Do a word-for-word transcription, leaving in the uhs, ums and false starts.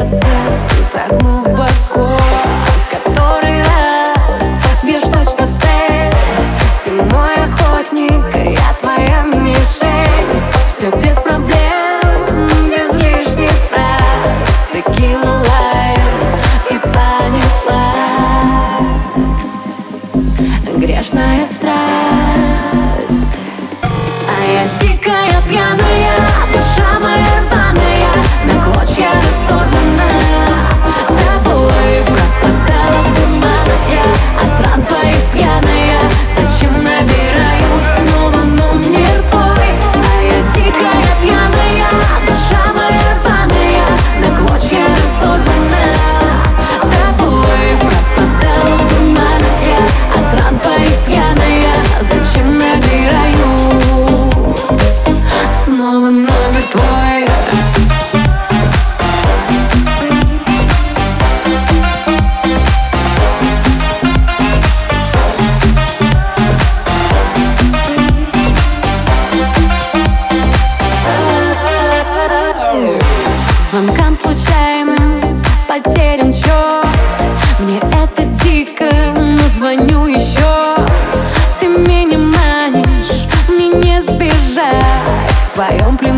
сердце так глубоко. Который раз бьешь точно в цель. Ты мой охотник, я твоя мишень. Все без проблем, без лишних фраз. Текила, лайм и понеслась. Грешная страсть. А я дикая, пьяная, душа моя рваная, на клочья разорванная. Тобой пропадала в туманах я, от ран твоих пьяная. Зачем набираю снова номер твой? А я дикая, пьяная, душа моя рваная, на клочья разорванная. Тобой пропадала в туманах я, от ран твоих пьяная. Зачем набираю снова номер твой? Звонкам случайным потерян счет. Мне это дико, но звоню еще. Ты меня манишь, мне не сбежать. В твоем плюсе